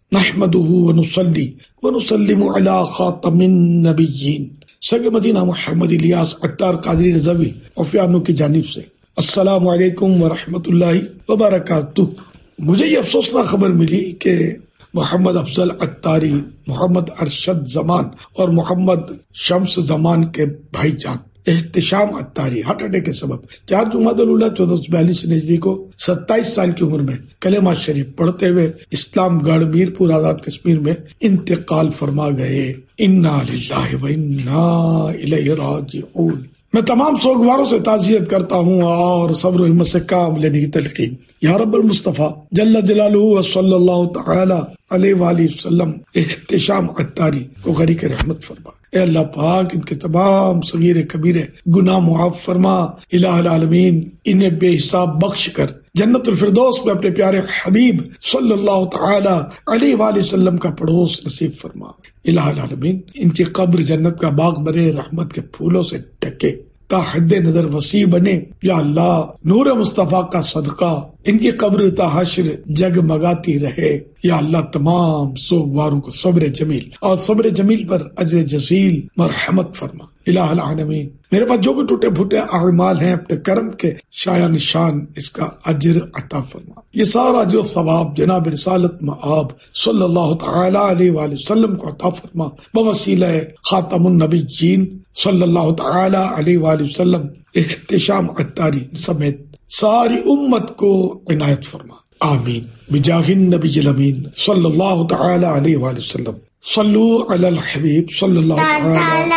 نحمده ونصلي ونسلم على خاتم النبیین سگ مدینہ محمد الیاس عطار قادری رضوی عفیانو کی جانب سے السلام علیکم ورحمۃ اللہ وبرکاتہ۔ مجھے یہ افسوسناک خبر ملی کہ محمد افضل عطاری، محمد ارشد زمان اور محمد شمس زمان کے بھائی جان احتشام عطاری ہارٹ اٹیک کے سبب 4 جمادی الاولیٰ 1442 ہجری کو 27 سال کی عمر میں کلمہ شریف پڑھتے ہوئے اسلام گڑھ میرپور آزاد کشمیر میں انتقال فرما گئے۔ انا للہ و انا الیہ راجعون۔ میں تمام سوگواروں سے تعزیت کرتا ہوں اور صبر و ہمت سے کام لینے کی تلقین۔ یا رب المصطفیٰ جل جلالہ و صلی اللہ تعالی علیہ وآلہ وسلم احتشام عطاری کو غریق رحمت فرما۔ اے اللہ پاک ان کے تمام صغیر کبیرے گناہ معاف فرما۔ الہ العالمین انہیں بے حساب بخش کر جنت الفردوس میں اپنے پیارے حبیب صلی اللہ تعالی علیہ وآلہ وسلم کا پڑوس نصیب فرما۔ الہ العالمین ان کی قبر جنت کا باغ بنے رحمت کے پھولوں سے ڈھکے تا حد نظر وسیع بنے۔ یا اللہ نور مصطفیٰ کا صدقہ ان کی قبر تا حشر جگمگاتی رہے۔ یا اللہ تمام سوگواروں کو صبر جمیل اور صبر جمیل پر اجر جزیل مرحمت فرما۔ الہ العالمین میرے پاس جو بھی ٹوٹے پھوٹے اعمال ہیں اپنے کرم کے شایع نشان اس کا اجر عطا فرما۔ یہ سارا جو ثواب جناب رسالت مآب صلی اللہ تعالی علیہ وآلہ وسلم کو عطا فرما بوسیلہ خاتم النبیین صلی اللہ تعالی علیہ وآلہ وسلم احتشام عطاری سمیت ساری امت کو عنایت فرما، آمین بجاہ النبی الامین صلی اللہ تعالی علیہ وآلہ وسلم۔ صلو علی الحبیب صلی اللہ تعالی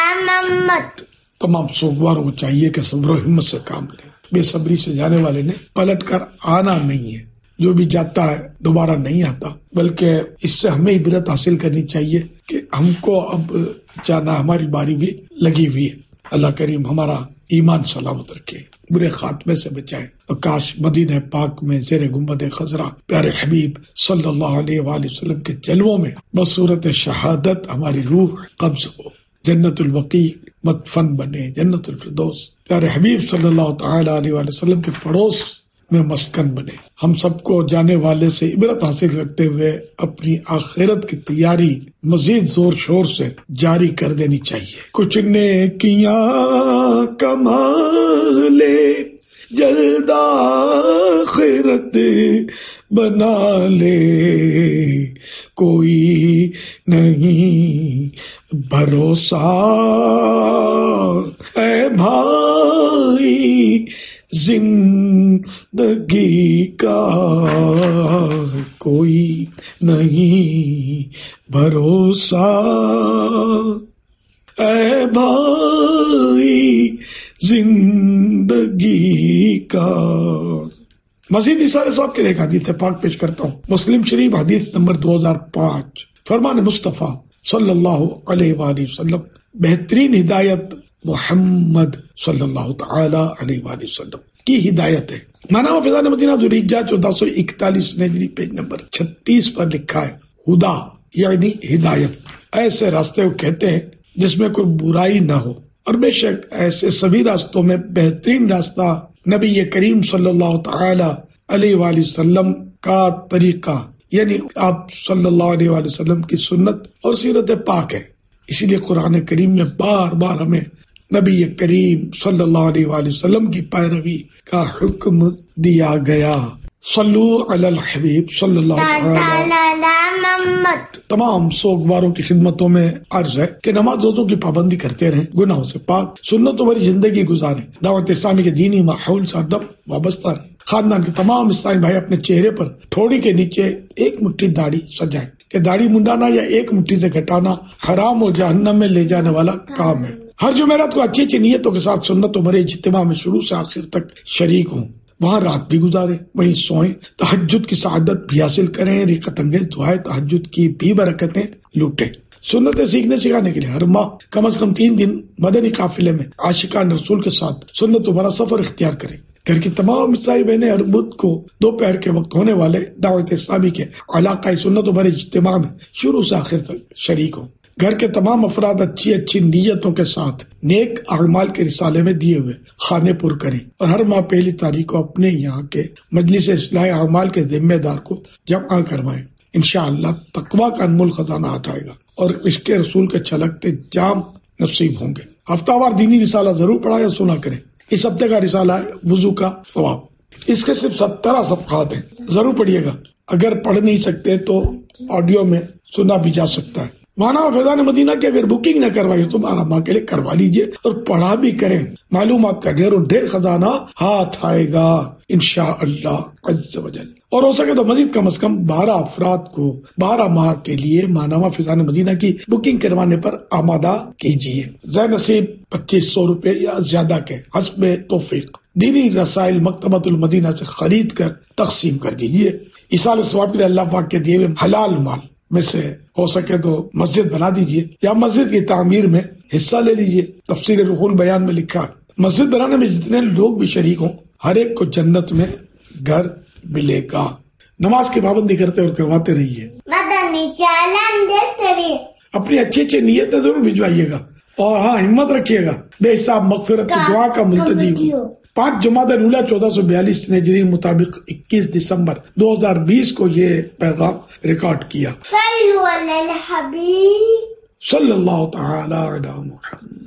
محمد۔ تمام سوگواروں کو چاہیے کہ صبر و ہمت سے کام لیں۔ بے صبری سے جانے والے نے پلٹ کر آنا نہیں ہے، جو بھی جاتا ہے دوبارہ نہیں آتا، بلکہ اس سے ہمیں عبرت حاصل کرنی چاہیے کہ ہم کو اب جانا، ہماری باری بھی لگی ہوئی ہے۔ اللہ کریم ہمارا ایمان سلامت رکھے، برے خاتمے سے بچائے، اور کاش مدینہ پاک میں زیر گنبد خضرا پیارے حبیب صلی اللہ علیہ وآلہ وسلم کے جلووں میں بصورت شہادت ہماری روح قبض ہو، جنت البقیع مدفن بنے، جنت الفردوس پیارے حبیب صلی اللہ تعالی علیہ وآلہ وسلم کے پڑوس میں مسکن بنے۔ ہم سب کو جانے والے سے عبرت حاصل کرتے ہوئے اپنی آخرت کی تیاری مزید زور شور سے جاری کر دینی چاہیے۔ کچھ نیکیاں کما لے جلد آخرت بنا لے، کوئی نہیں بھروسہ اے بھائی زندگی کا، کوئی نہیں بھروسہ اے بھائی زندگی کا۔ مزید نثار صاحب کے ایک حدیث پاک پیش کرتا ہوں، مسلم شریف حدیث نمبر 2005۔ فرمان مصطفیٰ صلی اللہ علیہ وآلہ وسلم بہترین ہدایت محمد صلی اللہ تعالی علیہ وآلہ وسلم کی ہدایت ہے۔ مانا فیضان مدینہ ذوالحجہ 1441 ہجری پیج نمبر 36 پر لکھا ہے، ہدا یعنی ہدایت، ایسے راستے کو کہتے ہیں جس میں کوئی برائی نہ ہو، اور بے شک ایسے سبھی راستوں میں بہترین راستہ نبی کریم صلی اللہ تعالی علیہ وآلہ وسلم کا طریقہ، یعنی آپ صلی اللہ علیہ وآلہ وسلم کی سنت اور سیرت پاک ہے۔ اسی لیے قرآن کریم میں بار بار ہمیں نبی کریم صلی اللہ علیہ وآلہ وسلم کی پیروی کا حکم دیا گیا۔ صلو علی الحبیب صلی اللہ تعالی محمد۔ تمام سوگواروں کی خدمتوں میں عرض ہے کہ نماز روزوں کی پابندی کرتے رہیں، گناہوں سے پاک سنتوں بھری زندگی گزاریں، دعوت اسلامی کے دینی ماحول سے ہردم وابستہ رہیں۔ خاندان کے تمام اسلامی بھائی اپنے چہرے پر تھوڑی کے نیچے ایک مٹھی داڑھی سجائیں کہ داڑھی منڈانا یا ایک مٹھی سے گھٹانا حرام و جہنم میں لے جانے والا کام ہے۔ ہر جمعرات کو اچھی اچھی نیتوں کے ساتھ سنتوں بھرے اجتماع میں شروع سے آخر تک شریک ہوں، وہاں رات بھی گزاریں، وہیں سوئیں، تہجد کی سعادت بھی حاصل کریں، رقت انگیز دعائیں تہجد کی بھی برکتیں لوٹیں۔ سنتیں سیکھنے سکھانے کے لیے ہر ماہ کم از کم 3 دن مدنی قافلے میں عاشقان رسول کے ساتھ سنتوں بھرا سفر اختیار کریں۔ گھر کی تمام عیسائی بہنیں ہر بدھ کو دوپہر کے وقت ہونے والے دعوت اسلامی کے علاقائی سنتوں بھرے اجتماع میں شروع سے آخر تک شریک ہوں۔ گھر کے تمام افراد اچھی اچھی نیتوں کے ساتھ نیک اعمال کے رسالے میں دیے ہوئے خانے پر کریں، اور ہر ماہ پہلی تاریخ کو اپنے یہاں کے مجلس اصلاح اعمال کے ذمہ دار کو جمع کروائیں۔ انشاءاللہ تقویٰ کا انمول خزانہ آ جائے گا اور عشق رسول کے چھلکتے جام نصیب ہوں گے۔ ہفتہ وار دینی رسالہ ضرور پڑھا یا سنا کریں۔ اس ہفتے کا رسالہ ہے وضو کا ثواب۔ اس کے صرف 17 صفحات ہیں، ضرور پڑھیے گا۔ اگر پڑھ نہیں سکتے تو آڈیو میں سنا بھی جا سکتا ہے۔ مانو فیضان مدینہ کی اگر بکنگ نہ کروائی تو ماں کے لیے کروا لیجئے اور پڑھا بھی کریں، معلومات کا ڈھیر و ڈھیر خزانہ ہاتھ آئے گا انشاءاللہ عز و جل۔ اور ہو سکے تو مزید کم از کم 12 افراد کو 12 ماہ کے لیے مانوا فیضان مدینہ کی بکنگ کروانے پر آمادہ کیجیے۔ ذی نصیب 2500 روپے یا زیادہ کے حسب توفیق دینی رسائل مکتبۃ المدینہ سے خرید کر تقسیم کر دیجیے۔ ایصال ثواب کے لیے اللہ پاک کے دیے ہوئے حلال مال میں سے ہو سکے تو مسجد بنا دیجیے یا مسجد کی تعمیر میں حصہ لے لیجیے۔ تفسیر روح البیان میں لکھا مسجد بنانے میں جتنے لوگ بھی شریک ہوں ہر ایک کو جنت میں گھر ملے گا۔ نماز کی پابندی کرتے اور کرواتے رہیے۔ مدنی چینل دیکھتے رہیے۔ اپنی اچھی اچھی نیتیں ضرور بھجوائیے گا اور ہاں ہمت رکھیے گا۔ بے حساب مغفرت کی دعا کا ملتجی ہو۔ 5 جمادی الاولیٰ 1442 ہجری مطابق 21 دسمبر 2020 کو یہ پیغام ریکارڈ کیا۔ صلو علی الحبیب صلی اللہ تعالی علی محمد۔